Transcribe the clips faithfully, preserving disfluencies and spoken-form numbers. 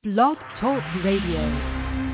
Blog Talk Radio.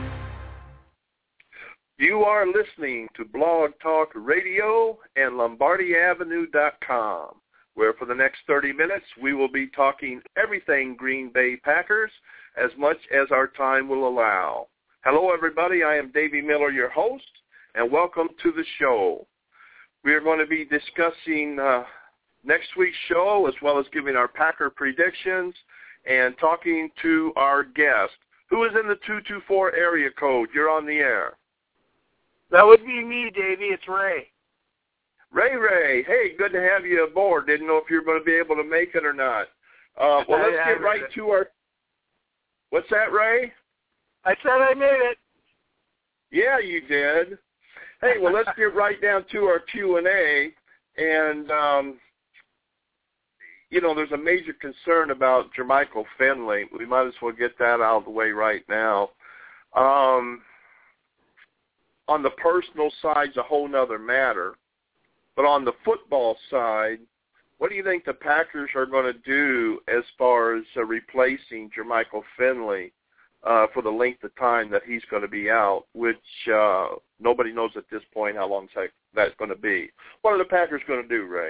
You are listening to Blog Talk Radio and Lombardi Avenue dot com, where for the next thirty minutes we will be talking everything Green Bay Packers as much as our time will allow. Hello, everybody. I am Davey Miller, your host, and welcome to the show. We are going to be discussing uh, next week's show as well as giving our Packer predictions and talking to our guest. Who is in the two two four area code? You're on the air. That would be me, Davey. It's Ray. Ray, Ray. Hey, good to have you aboard. Didn't know if you were going to be able to make it or not. Uh, well, let's get right to our... What's that, Ray? I said I made it. Yeah, you did. Hey, well, let's get right down to our Q and A. And, um, you know, there's a major concern about Jermichael Finley. We might as well get that out of the way right now. Um, on the personal side, it's a whole nother matter. But on the football side, what do you think the Packers are going to do as far as uh, replacing Jermichael Finley uh, for the length of time that he's going to be out, which uh, nobody knows at this point how long that's going to be. What are the Packers going to do, Ray?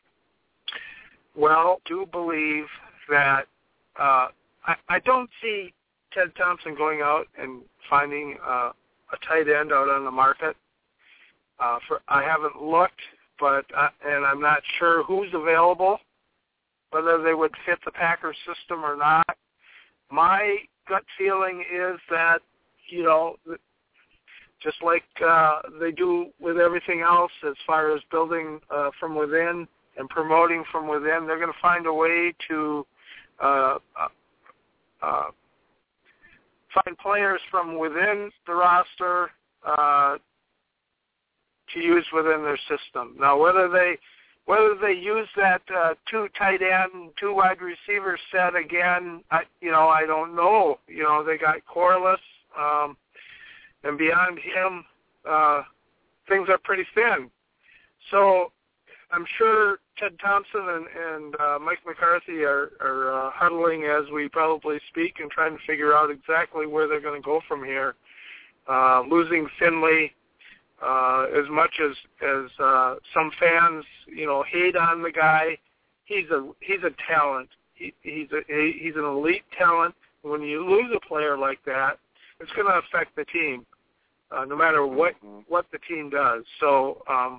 Well, I do believe that uh, I, I don't see Ted Thompson going out and finding uh, a tight end out on the market. Uh, for I haven't looked, but uh, and I'm not sure who's available, whether they would fit the Packers system or not. My gut feeling is that, you know, just like uh, they do with everything else as far as building uh, from within and promoting from within, they're going to find a way to uh, uh, find players from within the roster uh, to use within their system. Now, whether they whether they use that uh, two tight end, two wide receiver set again, I, you know, I don't know. You know, they got Corliss, um, and beyond him, uh, things are pretty thin. So I'm sure Ted Thompson and, and uh, Mike McCarthy are, are uh, huddling as we probably speak and trying to figure out exactly where they're going to go from here. Uh, losing Finley, uh, as much as as uh, some fans, you know, hate on the guy, he's a he's a talent. He, he's a he, he's an elite talent. When you lose a player like that, it's going to affect the team, uh, no matter what what the team does. So. Um,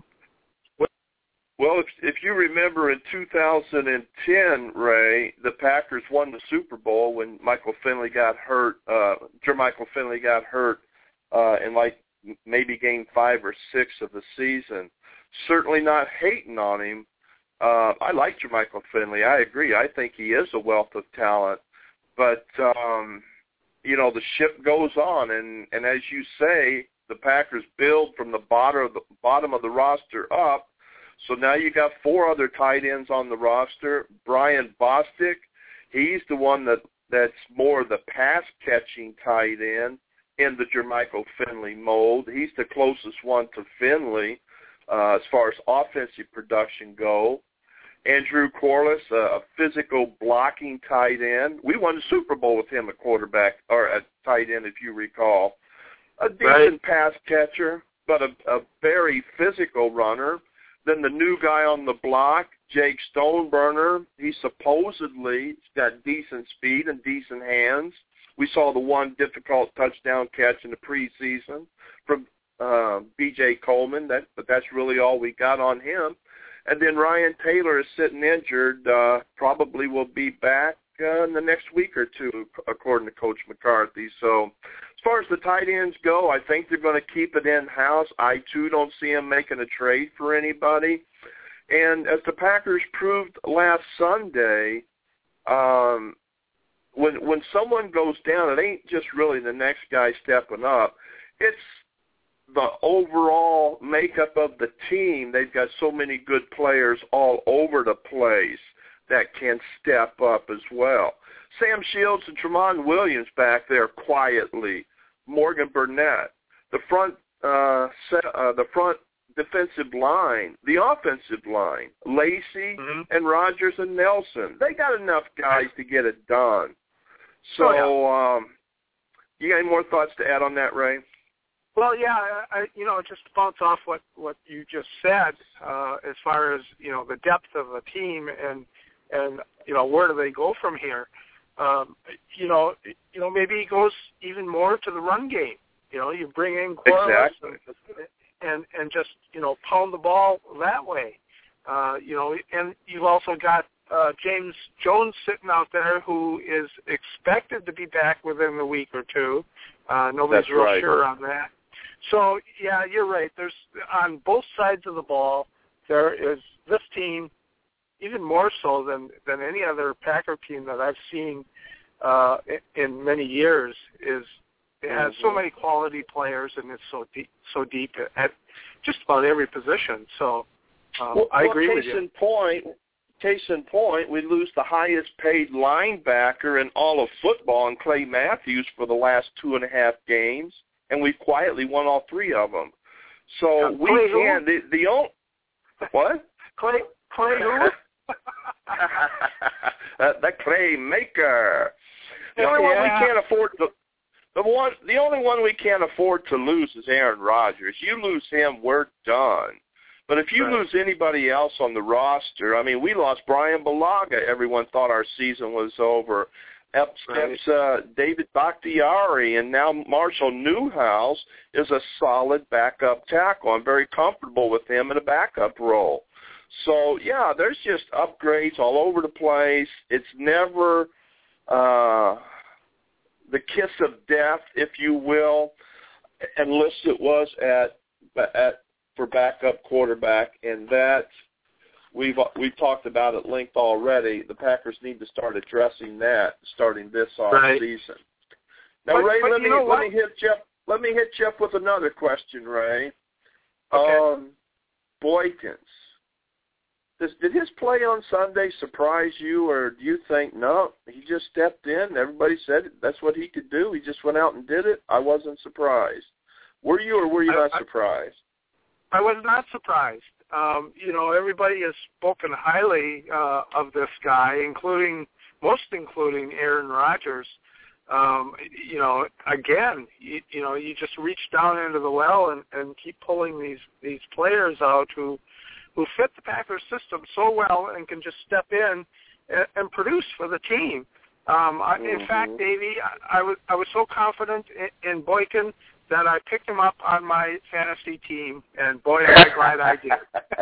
Well, if, if you remember in two thousand ten, Ray, the Packers won the Super Bowl when Michael Finley got hurt. Uh, Jermichael Finley got hurt uh, in like maybe game five or six of the season. Certainly not hating on him. Uh, I like Jermichael Finley. I agree. I think he is a wealth of talent. But, um, you know, the ship goes on. And, and as you say, the Packers build from the bottom of the, bottom of the roster up. So now you got four other tight ends on the roster. Brian Bostic, he's the one that, that's more the pass-catching tight end in the Jermichael Finley mold. He's the closest one to Finley uh, as far as offensive production go. Andrew Corliss, a physical blocking tight end. We won the Super Bowl with him at quarterback, or at tight end, if you recall. A decent right. pass catcher, but a, a very physical runner. Then the new guy on the block, Jake Stoneburner, he supposedly got decent speed and decent hands. We saw the one difficult touchdown catch in the preseason from uh, B J Coleman, that, but that's really all we got on him. And then Ryan Taylor is sitting injured, uh, probably will be back uh, in the next week or two, according to Coach McCarthy. So as far as the tight ends go, I think they're going to keep it in-house. I, too, don't see them making a trade for anybody. And as the Packers proved last Sunday, um, when when someone goes down, it ain't just really the next guy stepping up. It's the overall makeup of the team. They've got so many good players all over the place that can step up as well. Sam Shields and Tramon Williams back there quietly. Morgan Burnett. The front, uh, set, uh, the front defensive line, the offensive line, Lacey mm-hmm. and Rogers and Nelson. They got enough guys to get it done. So, oh, yeah. um, you got any more thoughts to add on that, Ray? Well, yeah, I, you know, just to bounce off what, what you just said, uh, as far as, you know, the depth of the team and, and you know, where do they go from here? Um, you know, you know, maybe it goes even more to the run game. You know, you bring in Corliss exactly. and, and, and just, you know, pound the ball that way. Uh, you know, and you've also got uh, James Jones sitting out there who is expected to be back within a week or two. Uh, nobody's That's real right. sure on that. So, yeah, you're right. There's on both sides of the ball, there is this team, even more so than, than any other Packer team that I've seen uh, in many years, is it has mm-hmm. so many quality players and it's so deep, so deep at just about every position. So um, well, I well, agree case with you. In point, case in point, we lose the highest paid linebacker in all of football in Clay Matthews for the last two and a half games. And we've quietly won all three of them. So yeah, we Clay can. The, the only what? Clay Clay who? that, that Clay Maker. The only yeah. one we can't afford to. The one, the only one we can't afford to lose is Aaron Rodgers. You lose him, we're done. But if you right. lose anybody else on the roster, I mean, we lost Brian Bulaga. Everyone thought our season was over. Up steps uh, David Bakhtiari, and now Marshall Newhouse is a solid backup tackle. I'm very comfortable with him in a backup role. So, yeah, there's just upgrades all over the place. It's never uh, the kiss of death, if you will, unless it was at, at for backup quarterback, and that We've we've talked about at length already. The Packers need to start addressing that starting this off right. season. Now, but, Ray, but let me let me hit Jeff. Let me hit Jeff with another question, Ray. Okay. Um, Boykins. Does, did his play on Sunday surprise you, or do you think no? He just stepped in. Everybody said that's what he could do. He just went out and did it. I wasn't surprised. Were you, or were you I, not I, surprised? I was not surprised. Um, you know, everybody has spoken highly uh, of this guy, including, most including Aaron Rodgers. Um, you know, again, you, you know, you just reach down into the well and, and keep pulling these, these players out who, who fit the Packers system so well and can just step in and, and produce for the team. Um, I, mm-hmm. In fact, Davey, I, I was I was so confident in, in Boykin that I picked him up on my fantasy team, and boy, am I glad I did.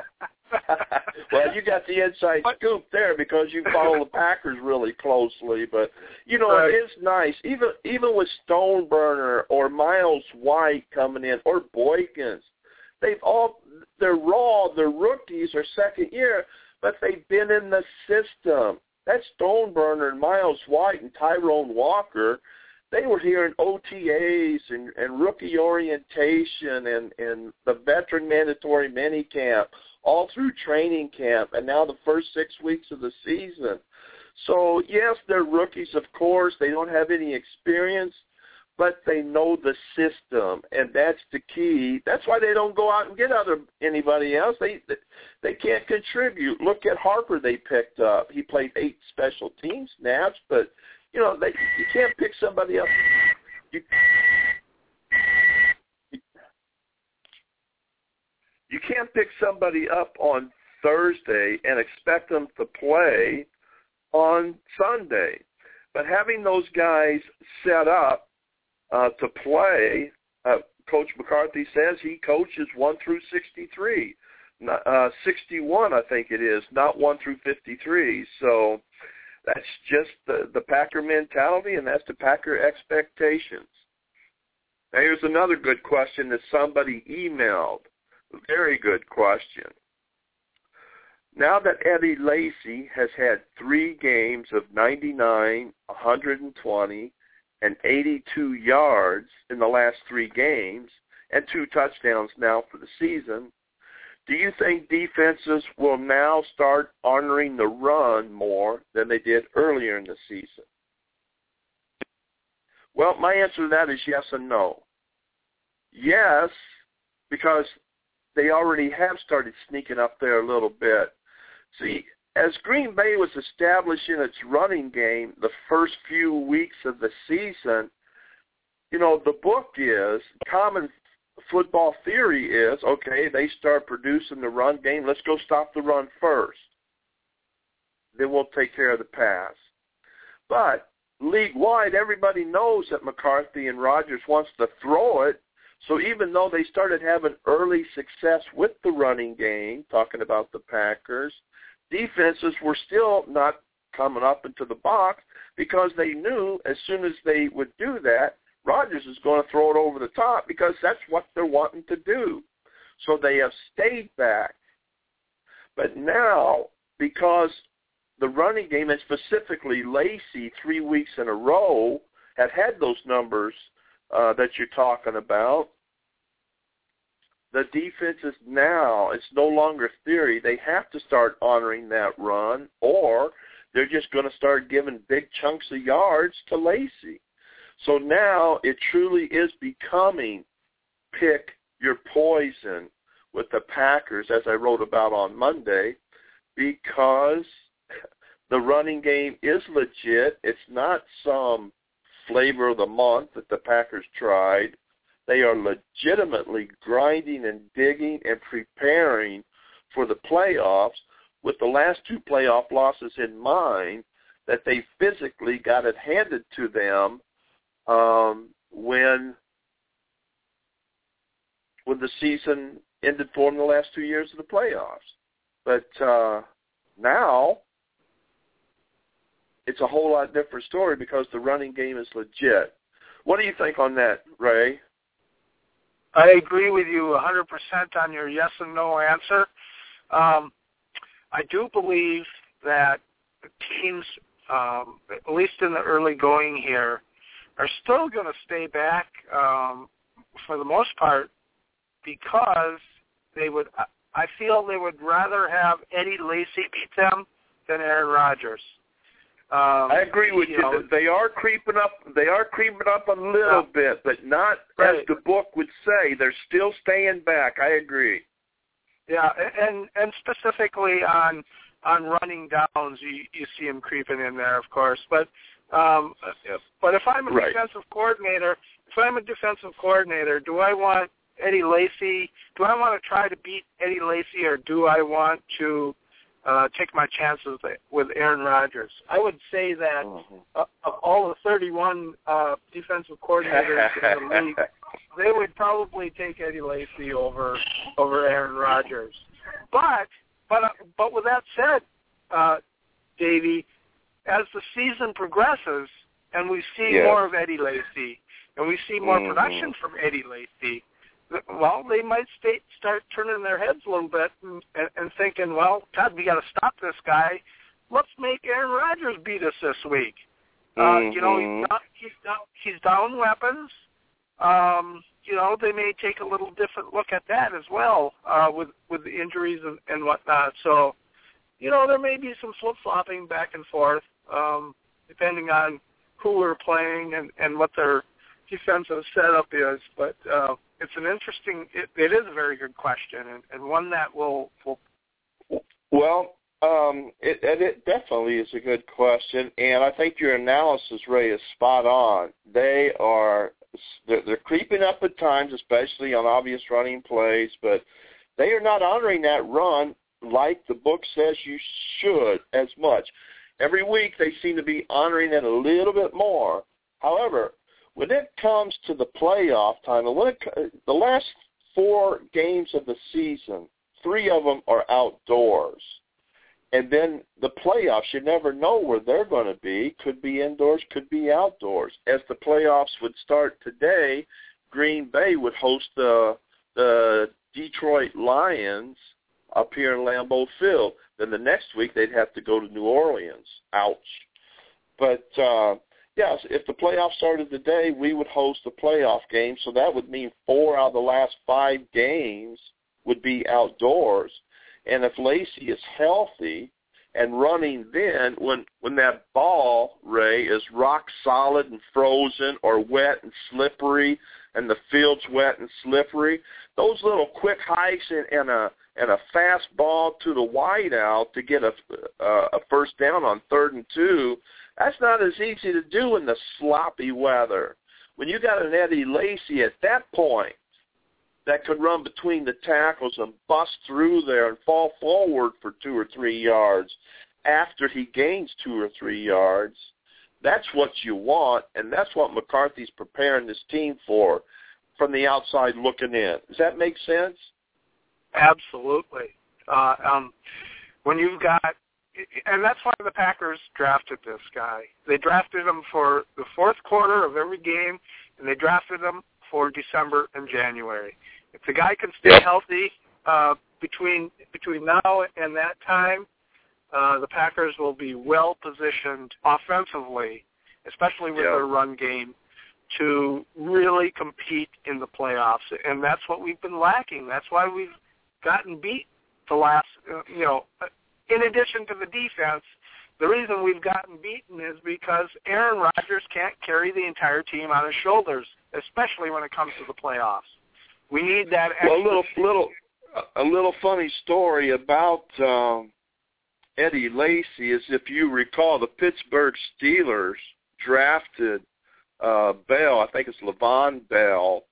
Well, you got the inside scoop there because you follow the Packers really closely. But, you know, right. it is nice. Even even with Stoneburner or Miles White coming in or Boykins, they've all, they're raw, they're rookies or second year, but they've been in the system. That Stoneburner and Miles White and Tyrone Walker, they were here in O T As and, and rookie orientation and, and the veteran mandatory minicamp, all through training camp, and now the first six weeks of the season. So, yes, they're rookies, of course. They don't have any experience, but they know the system, and that's the key. That's why they don't go out and get other anybody else. They they can't contribute. Look at Harper they picked up. He played eight special team snaps, but you know, they, you can't pick somebody up. You, you can't pick somebody up on Thursday and expect them to play on Sunday. But having those guys set up uh, to play, uh, Coach McCarthy says he coaches one through sixty-three, uh, sixty-one I think it is, not one through fifty-three. So that's just the, the Packer mentality, and that's the Packer expectations. Now, here's another good question that somebody emailed. Very good question. Now that Eddie Lacy has had three games of ninety-nine, one hundred twenty, and eighty-two yards in the last three games, and two touchdowns now for the season, do you think defenses will now start honoring the run more than they did earlier in the season? Well, my answer to that is yes and no. Yes, because they already have started sneaking up there a little bit. See, as Green Bay was establishing its running game the first few weeks of the season, you know, the book is, common football theory is, okay, they start producing the run game, let's go stop the run first. Then we'll take care of the pass. But league-wide, everybody knows that McCarthy and Rodgers wants to throw it. So even though they started having early success with the running game, talking about the Packers, defenses were still not coming up into the box because they knew as soon as they would do that, Rodgers is going to throw it over the top because that's what they're wanting to do. So they have stayed back. But now, because the running game, and specifically Lacy, three weeks in a row, have had those numbers uh, that you're talking about, the defense is now, it's no longer theory. They have to start honoring that run, or they're just going to start giving big chunks of yards to Lacy. So now it truly is becoming pick your poison with the Packers, as I wrote about on Monday, because the running game is legit. It's not some flavor of the month that the Packers tried. They are legitimately grinding and digging and preparing for the playoffs with the last two playoff losses in mind, that they physically got it handed to them um, when when the season ended for them the last two years of the playoffs. But uh, now it's a whole lot different story because the running game is legit. What do you think on that, Ray? I agree with you one hundred percent on your yes and no answer. Um, I do believe that teams, um, at least in the early going here, are still going to stay back um, for the most part because they would. I feel they would rather have Eddie Lacy beat them than Aaron Rodgers. Um, I agree with you. you. Know, they are creeping up. They are creeping up a little yeah. bit, but not right. as the book would say. They're still staying back. I agree. Yeah, and and specifically on on running downs, you you see them creeping in there, of course. But um, but if I'm a right. defensive coordinator, if I'm a defensive coordinator, do I want Eddie Lacy? Do I want to try to beat Eddie Lacy, or do I want to Uh, take my chances with Aaron Rodgers? I would say that mm-hmm. uh, of all the thirty-one uh, defensive coordinators in the league, they would probably take Eddie Lacy over over Aaron Rodgers. But but uh, but with that said, uh, Davey, as the season progresses and we see yes. more of Eddie Lacy and we see more mm-hmm. production from Eddie Lacy, well, they might stay, start turning their heads a little bit and, and, and thinking, well, God, we got to stop this guy. Let's make Aaron Rodgers beat us this week. Uh, mm-hmm. You know, he's down, he's down, he's down weapons. Um, you know, they may take a little different look at that as well uh, with with the injuries and, and whatnot. So, you know, there may be some flip-flopping back and forth um, depending on who we're playing and, and what their defensive setup is. But uh, it's an interesting, it, it is a very good question, and, and one that will, will well, um, it, it definitely is a good question, and I think your analysis, Ray, is spot on. They are, they're, they're creeping up at times, especially on obvious running plays, but they are not honoring that run like the book says you should as much. Every week they seem to be honoring it a little bit more. However, when it comes to the playoff time, the last four games of the season, three of them are outdoors. And then the playoffs, you never know where they're going to be. Could be indoors, could be outdoors. As the playoffs would start today, Green Bay would host the, the Detroit Lions up here in Lambeau Field. Then the next week they'd have to go to New Orleans. Ouch. But, uh, yes, if the playoffs started today, we would host a playoff game, so that would mean four out of the last five games would be outdoors. And if Lacy is healthy, and running then when when that ball, Ray, is rock solid and frozen or wet and slippery and the field's wet and slippery, those little quick hikes and, and a and a fast ball to the wide out to get a, uh, a first down on third and two, that's not as easy to do in the sloppy weather. When you got an Eddie Lacy at that point that could run between the tackles and bust through there and fall forward for two or three yards after he gains two or three yards, that's what you want, and that's what McCarthy's preparing this team for from the outside looking in. Does that make sense? Absolutely. Uh, um, when you've got, and that's why the Packers drafted this guy. They drafted him for the fourth quarter of every game, and they drafted him for December and January. If the guy can stay healthy uh, between between now and that time, uh, the Packers will be well positioned offensively, especially with yeah. their run game, to really compete in the playoffs. And that's what we've been lacking. That's why we've gotten beat the last, uh, you know, in addition to the defense, the reason we've gotten beaten is because Aaron Rodgers can't carry the entire team on his shoulders, especially when it comes to the playoffs. We need that extra. Well, a little, little, a little funny story about um, Eddie Lacy is, if you recall, the Pittsburgh Steelers drafted uh, Bell, I think it's Le'Veon Bell,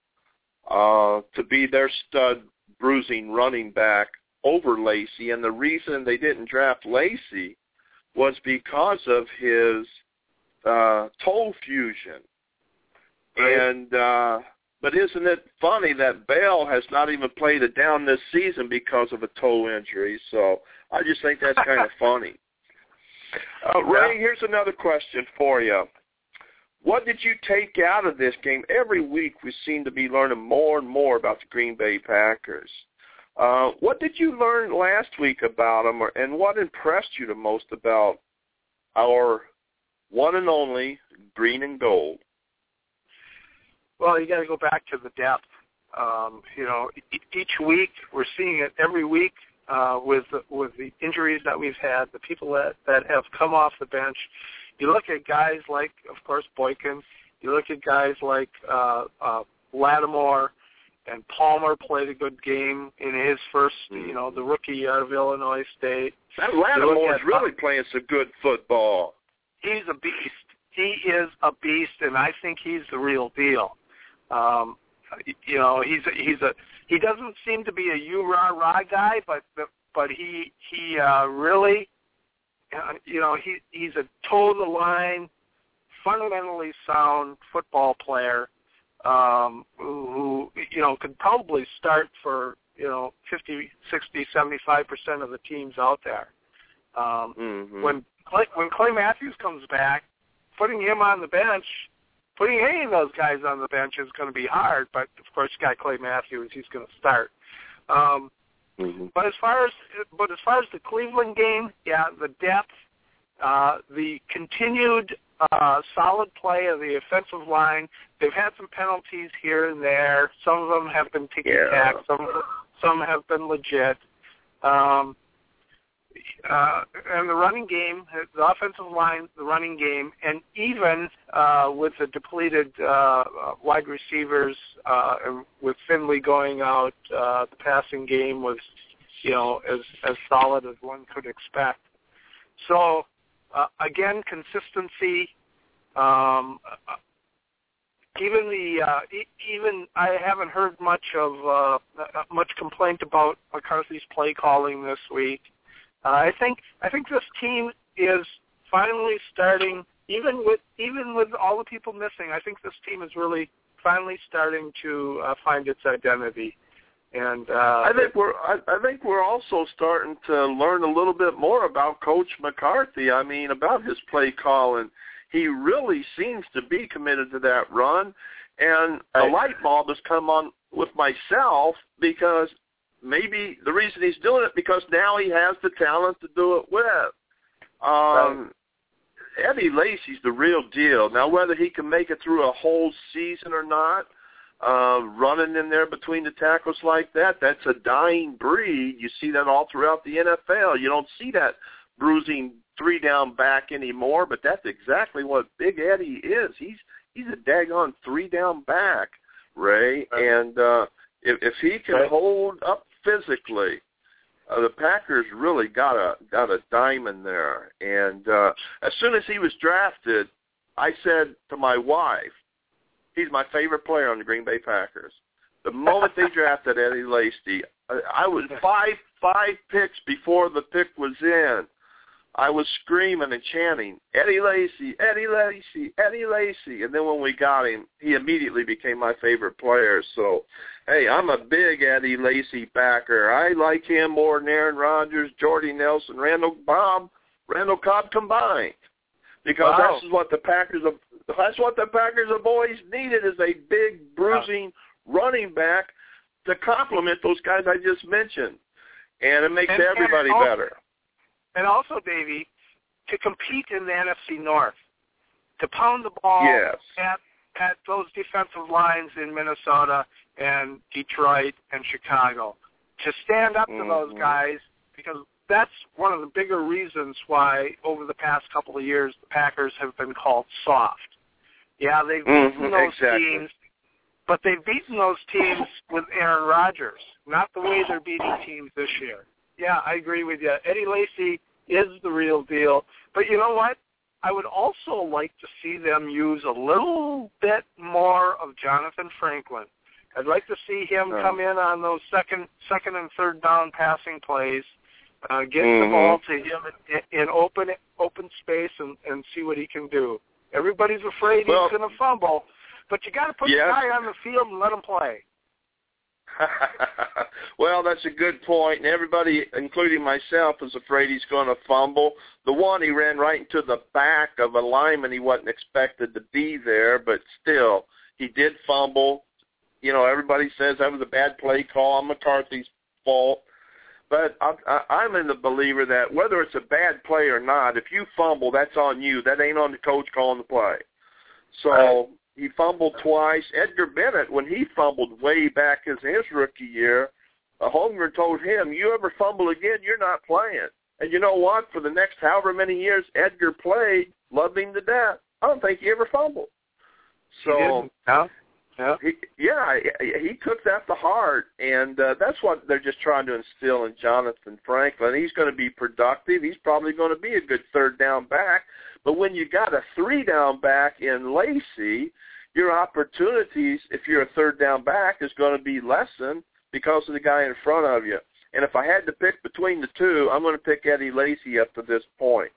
uh, to be their stud bruising running back over Lacy, and the reason they didn't draft Lacy was because of his uh, toe fusion. Right. And uh, but isn't it funny that Bell has not even played it down this season because of a toe injury? So I just think that's kind of funny. Uh, Ray, here's another question for you. What did you take out of this game? Every week we seem to be learning more and more about the Green Bay Packers. Uh, what did you learn last week about them, or, and what impressed you the most about our one and only green and gold? Well, you got to go back to the depth. Um, you know, each week we're seeing it every week uh, with the, with the injuries that we've had, the people that, that have come off the bench. You look at guys like, of course, Boykin. You look at guys like uh, uh, Lattimore, and Palmer played a good game in his first, you know, the rookie out of Illinois State. That Lattimore's really playing some good football. He's a beast. He is a beast, and I think he's the real deal. Um, you know, he's a, he's a he doesn't seem to be a you rah rah guy, but but he he uh, really, uh, you know, he he's a toe the line, fundamentally sound football player. Um, who, you know, could probably start for, you know, fifty, sixty, seventy-five percent of the teams out there. Um, mm-hmm. When Clay, when Clay Matthews comes back, putting him on the bench, putting any of those guys on the bench is going to be hard, but, of course, you got Clay Matthews, he's going to start. Um, mm-hmm. But as far as but as far as the Cleveland game, yeah, the depth, uh, the continued Uh, solid play of the offensive line. They've had some penalties here and there. Some of them have been ticky-tack. Yeah. Some, some have been legit. Um, uh, and the running game, the offensive line, the running game, and even uh, with the depleted uh, wide receivers, uh, and with Finley going out, uh, the passing game was, you know, as, as solid as one could expect. So, Uh, again, consistency. Um, even the uh, e- even I haven't heard much of uh, much complaint about McCarthy's play calling this week. Uh, I think I think this team is finally starting. Even with even with all the people missing, I think this team is really finally starting to uh, find its identity. And uh, I think we're I, I think we're also starting to learn a little bit more about Coach McCarthy. I mean, about his play calling. He really seems to be committed to that run, and a light bulb has come on with myself because maybe the reason he's doing it because now he has the talent to do it with. Um, right. Eddie Lacy's the real deal. Now, whether he can make it through a whole season or not, Uh, running in there between the tackles like that, that's a dying breed. You see that all throughout the N F L. You don't see that bruising three-down back anymore, but that's exactly what Big Eddie is. He's he's a daggone three-down back, Ray, right. and uh, if, if he can right. hold up physically, uh, the Packers really got a got a diamond there. And uh, as soon as he was drafted, I said to my wife, he's my favorite player on the Green Bay Packers. The moment they drafted Eddie Lacy, I, I was five five picks before the pick was in. I was screaming and chanting, Eddie Lacy, Eddie Lacy, Eddie Lacy. And then when we got him, he immediately became my favorite player. So, hey, I'm a big Eddie Lacy backer. I like him more than Aaron Rodgers, Jordy Nelson, Randall Bob, Randall Cobb combined. Because wow. that's what the Packers have, that's what the Packers have always needed, is a big, bruising wow. running back to complement those guys I just mentioned. And it makes and, everybody and also, better. And also, Davey, to compete in the N F C North, to pound the ball yes. at at those defensive lines in Minnesota and Detroit and Chicago, to stand up mm-hmm. to those guys, because that's one of the bigger reasons why over the past couple of years the Packers have been called soft. Yeah, they've mm-hmm. beaten those exactly. teams, but they've beaten those teams with Aaron Rodgers, not the way they're beating teams this year. Yeah, I agree with you. Eddie Lacy is the real deal. But you know what? I would also like to see them use a little bit more of Jonathan Franklin. I'd like to see him oh. come in on those second second and third down passing plays, uh, get mm-hmm. the ball to him in, in open open space and, and see what he can do. Everybody's afraid well, he's going to fumble, but you got to put yes. the guy on the field and let him play. Well, that's a good point, and everybody, including myself, is afraid he's going to fumble. The one, he ran right into the back of a lineman he wasn't expected to be there, but still, he did fumble. You know, everybody says that was a bad play call on McCarthy's fault. But I, I, I'm in the believer that whether it's a bad play or not, if you fumble, that's on you. That ain't on the coach calling the play. So right. He fumbled twice. Edgar Bennett, when he fumbled way back in his rookie year, uh, Holmgren told him, you ever fumble again, you're not playing. And you know what? For the next however many years Edgar played, loved him to death. I don't think he ever fumbled. So, yeah, yeah, he, yeah, he took that to heart, and uh, that's what they're just trying to instill in Jonathan Franklin. He's going to be productive. He's probably going to be a good third down back. But when you got a three down back in Lacy, your opportunities, if you're a third down back, is going to be lessened because of the guy in front of you. And if I had to pick between the two, I'm going to pick Eddie Lacy up to this point.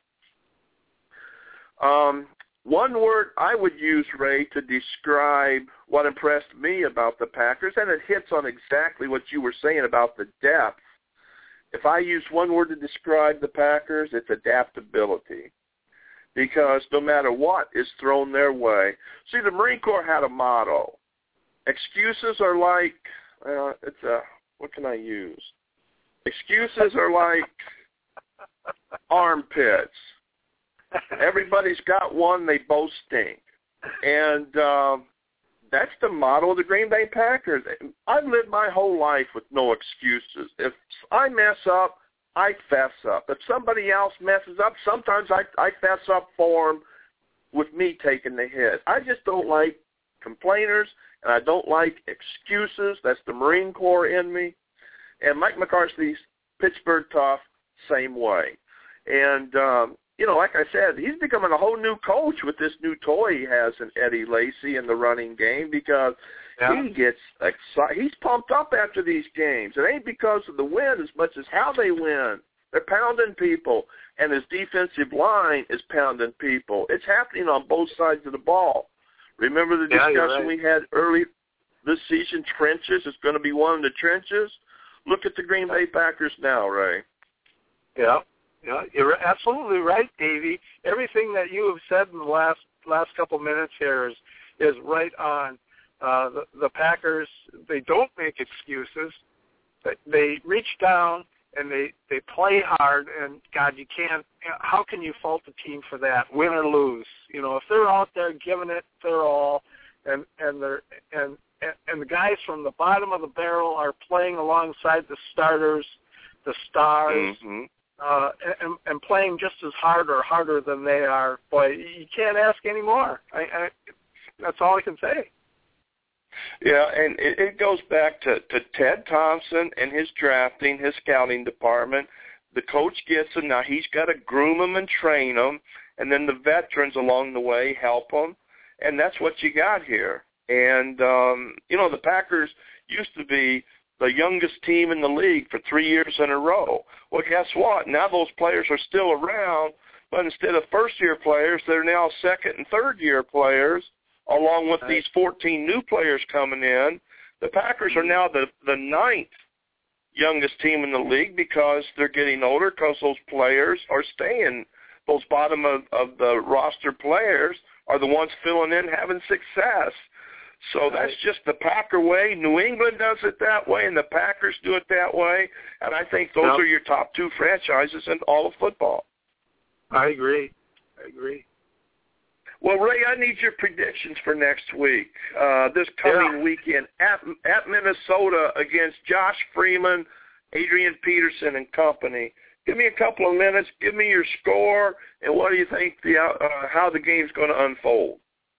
Um, one word I would use, Ray, to describe what impressed me about the Packers, and it hits on exactly what you were saying about the depth. If I use one word to describe the Packers, it's adaptability. Because no matter what is thrown their way. See, the Marine Corps had a motto. Excuses are like, uh, it's a, what can I use? Excuses are like armpits. Everybody's got one, they both stink. And uh, that's the motto of the Green Bay Packers. I've lived my whole life with no excuses. If I mess up, I fess up. If somebody else messes up, sometimes I, I fess up for them with me taking the hit. I just don't like complainers, and I don't like excuses. That's the Marine Corps in me. And Mike McCarthy's Pittsburgh Tough, same way. And, um, you know, like I said, he's becoming a whole new coach with this new toy he has in Eddie Lacy in the running game because yeah. he gets excited. He's pumped up after these games. It ain't because of the win as much as how they win. They're pounding people, and his defensive line is pounding people. It's happening on both sides of the ball. Remember the yeah, discussion right. we had early this season, trenches? It's going to be one of the trenches. Look at the Green Bay Packers now, Ray. Yeah. Yeah, you're absolutely right, Davey. Everything that you have said in the last last couple minutes here is is right on. Uh, the, the Packers, they don't make excuses. They, they reach down and they, they play hard. And God, you can't. How can you fault the team for that, win or lose? You know, if they're out there giving it their all, and and they're and and the guys from the bottom of the barrel are playing alongside the starters, the stars. Mm-hmm. uh, and, and playing just as hard or harder than they are. Boy, you can't ask any more. I, I, that's all I can say. Yeah, and it, it goes back to, to Ted Thompson and his drafting, his scouting department. The coach gets them. Now he's got to groom them and train them, and then the veterans along the way help them, and that's what you got here. And, um, you know, the Packers used to be the youngest team in the league for three years in a row. Well, guess what? Now those players are still around, but instead of first-year players, they're now second- and third-year players, along with these fourteen new players coming in. The Packers are now the, the ninth youngest team in the league because they're getting older, because those players are staying. Those bottom of, of the roster players are the ones filling in, having success. So that's just the Packer way. New England does it that way, and the Packers do it that way. And I think those yep. are your top two franchises in all of football. I agree. I agree. Well, Ray, I need your predictions for next week, uh, this coming yeah. weekend at, at Minnesota against Josh Freeman, Adrian Peterson, and company. Give me a couple of minutes. Give me your score, and what do you think the uh, how the game's going to unfold?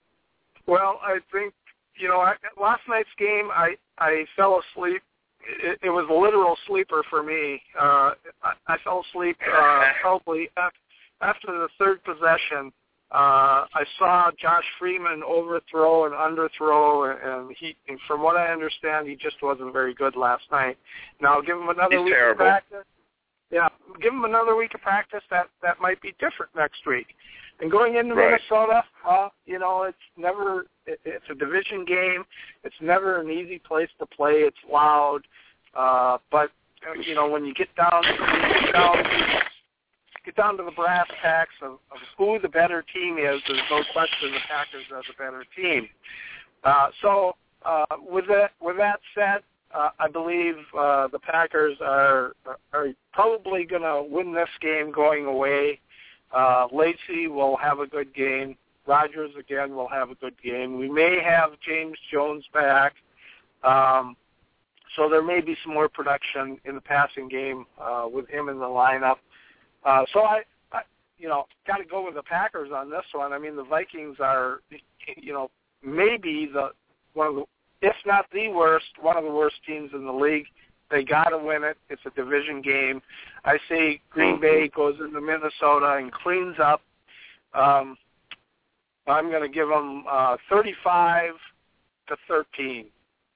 Well, I think, you know, I, last night's game, I, I fell asleep. It, it was a literal sleeper for me. Uh, I, I fell asleep uh, probably after, after the third possession. Uh, I saw Josh Freeman overthrow and underthrow, and, and he, and from what I understand, he just wasn't very good last night. Now, give him another He's week terrible. of practice. Yeah, give him another week of practice. That that might be different next week. And going into right. Minnesota, well, you know, it's never. It, it's a division game. It's never an easy place to play. It's loud, uh, but you know, when you get down, when you get down. Get down to the brass tacks of, of who the better team is, there's no question the Packers are the better team. Uh, so uh, with that with that said, uh, I believe uh, the Packers are are probably going to win this game going away. Uh, Lacey will have a good game. Rodgers, again, will have a good game. We may have James Jones back. Um, so there may be some more production in the passing game uh, with him in the lineup. Uh, so I, I, you know, got to go with the Packers on this one. I mean, the Vikings are, you know, maybe the one of the, if not the worst, one of the worst teams in the league. They got to win it. It's a division game. I say Green Bay goes into Minnesota and cleans up. Um, I'm going to give them uh, thirty-five to thirteen.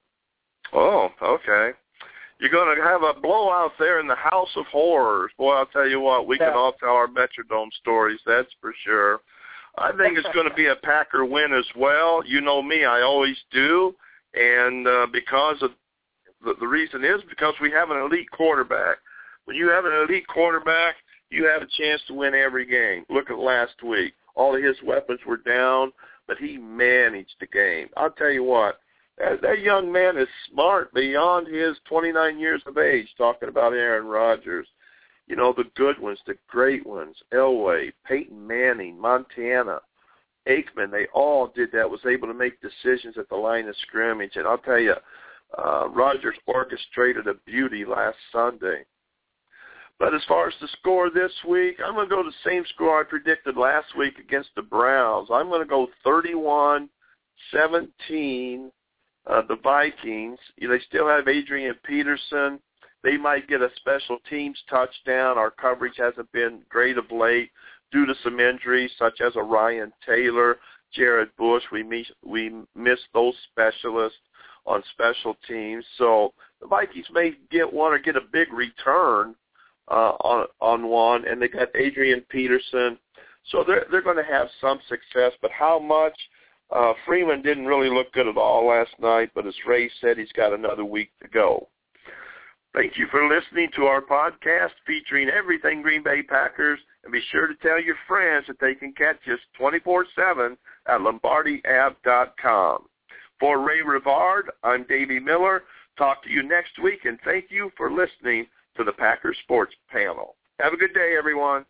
Oh, okay. You're going to have a blowout there in the House of Horrors. Boy, I'll tell you what, we yeah. can all tell our Metrodome stories, that's for sure. I think it's going to be a Packer win as well. You know me, I always do. And uh, because of the, the reason is because we have an elite quarterback. When you have an elite quarterback, you have a chance to win every game. Look at last week. All of his weapons were down, but he managed the game. I'll tell you what. That, that young man is smart beyond his twenty-nine years of age, talking about Aaron Rodgers. You know, the good ones, the great ones, Elway, Peyton Manning, Montana, Aikman, they all did that, was able to make decisions at the line of scrimmage. And I'll tell you, uh, Rodgers orchestrated a beauty last Sunday. But as far as the score this week, I'm going to go the same score I predicted last week against the Browns. I'm going to go thirty-one seventeen. Uh, the Vikings, you know, they still have Adrian Peterson. They might get a special teams touchdown. Our coverage hasn't been great of late due to some injuries, such as a Ryan Taylor, Jared Bush. We miss, we miss those specialists on special teams. So the Vikings may get one or get a big return uh, on on one, and they got Adrian Peterson. So they're, they're going to have some success, but how much? Uh, Freeman didn't really look good at all last night, but as Ray said, he's got another week to go. Thank you for listening to our podcast featuring everything Green Bay Packers, and be sure to tell your friends that they can catch us twenty-four seven at Lombardi Ab dot com. For Ray Rivard, I'm Davey Miller. Talk to you next week, and thank you for listening to the Packers Sports Panel. Have a good day, everyone.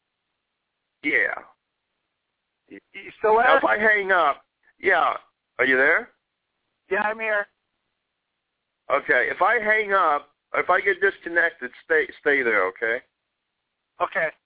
Yeah. You still there? Now, if I hang up, yeah. Are you there? Yeah, I'm here. Okay. If I hang up, if I get disconnected, stay stay there, okay? Okay.